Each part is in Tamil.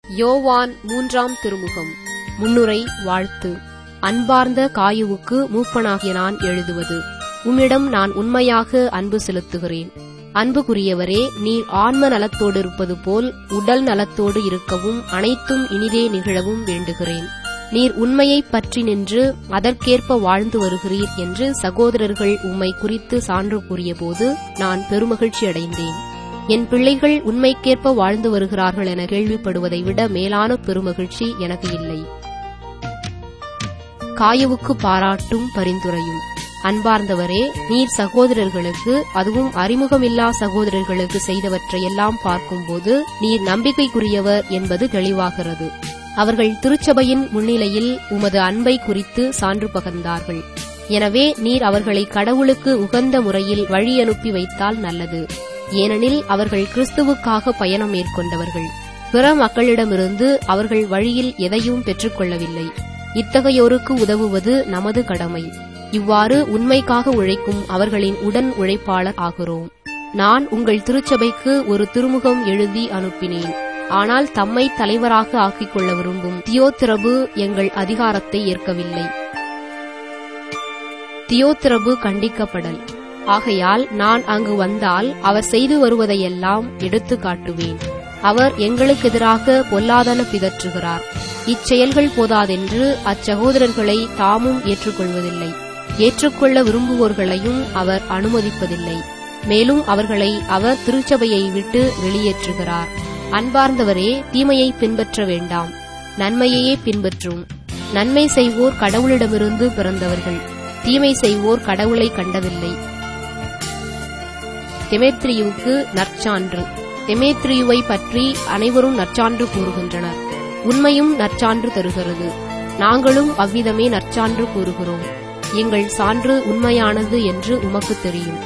யோவான் 3ஆம் திருமுகம். முன்னுரை. வாழ்த்து. அன்பார்ந்த காயுவுக்கு மூப்பனாகிய நான் எழுதுவது. உம்மிடம் நான் உண்மையாக அன்பு செலுத்துகிறேன். அன்புக்குரியவரே, நீர் ஆன்ம நலத்தோடு இருப்பது போல் உடல் நலத்தோடு இருக்கவும் அனைத்தும் இனிதே நிகழவும் வேண்டுகிறேன். நீர் உண்மையைப் பற்றி நின்று அதற்கேற்ப வாழ்ந்து வருகிறீர் என்று சகோதரர்கள் உம்மை குறித்து சான்று கூறியபோது நான் பெருமகிழ்ச்சி அடைந்தேன். என் பிள்ளைகள் உண்மைக்கேற்ப வாழ்ந்து வருகிறார்கள் என கேள்விப்படுவதை விட மேலான பெருமகிழ்ச்சி எனக்கு இல்லை. காயுவுக்கு பாராட்டும் பரிந்துரையும். அன்பார்ந்தவரே, நீர் சகோதரர்களுக்கு, அதுவும் அறிமுகமில்லா சகோதரர்களுக்கு செய்தவற்றையெல்லாம் பார்க்கும்போது நீர் நம்பிக்கைக்குரியவர் என்பது தெளிவாகிறது. அவர்கள் திருச்சபையின் முன்னிலையில் உமது அன்பை குறித்து சான்று பகர்ந்தார்கள். எனவே நீர் அவர்களை கடவுளுக்கு உகந்த முறையில் வழி அனுப்பி வைத்தால் நல்லது. ஏனெனில் அவர்கள் கிறிஸ்துவுக்காக பயணம் மேற்கொண்டவர்கள். பிற மக்களிடமிருந்து அவர்கள் வழியில் எதையும் பெற்றுக்கொள்ளவில்லை. இத்தகையோருக்கு உதவுவது நமது கடமை. இவ்வாறு உண்மைக்காக உழைக்கும் அவர்களின் உடன் உழைப்பாளர் ஆகிறோம். நான் உங்கள் திருச்சபைக்கு ஒரு திருமுகம் எழுதி அனுப்பினேன். ஆனால் தம்மை தலைவராக ஆக்கிக் கொள்ள விரும்பும் தியோத்திரபு எங்கள் அதிகாரத்தை ஏற்கவில்லை. தியோத்திரபு கண்டிக்கப்படல். ஆகையால் நான் அங்கு வந்தால் அவர் செய்து வருவதையெல்லாம் எடுத்து காட்டுவேன். அவர் எங்களுக்கு எதிராக பொல்லாதன பிதற்றுகிறார். இச்செயல்கள் போதாதென்று அச்சகோதரர்களை தாமும் ஏற்றுக்கொள்வதில்லை. ஏற்றுக்கொள்ள விரும்புவோர்களையும் அவர் அனுமதிப்பதில்லை. மேலும் அவர்களை அவர் திருச்சபையை விட்டு வெளியேற்றுகிறார். அன்பார்ந்தவரே, தீமையை பின்பற்ற வேண்டாம், நன்மையையே பின்பற்றும். நன்மை செய்வோர் கடவுளிடமிருந்து பிறந்தவர்கள், தீமை செய்வோர் கடவுளை கண்டதில்லை. தெமேத்ரியுவுக்கு நற்சான்று. தெமேத்ரியுவை பற்றி அனைவரும் நற்சான்று கூறுகின்றனர். உண்மையும் நற்சான்று தருகிறது. நாங்களும் அவ்விதமே நற்சான்று கூறுகிறோம். எங்கள் சான்று உண்மையானது என்று உமக்கு தெரியும்.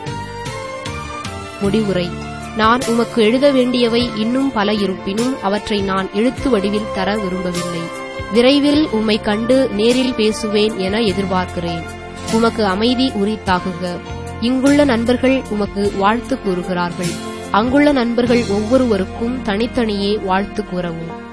முடிவுரை. நான் உமக்கு எழுத வேண்டியவை இன்னும் பல இருப்பினும் அவற்றை நான் எழுத்து வடிவில் தர விரும்பவில்லை. விரைவில் உம்மை கண்டு நேரில் பேசுவேன் என எதிர்பார்க்கிறேன். உமக்கு அமைதி உரித்தாகுக. இங்குள்ள நண்பர்கள் உமக்கு வாழ்த்து கூறுகிறார்கள். அங்குள்ள நண்பர்கள் ஒவ்வொருவருக்கும் தனித்தனியே வாழ்த்து கூறவும்.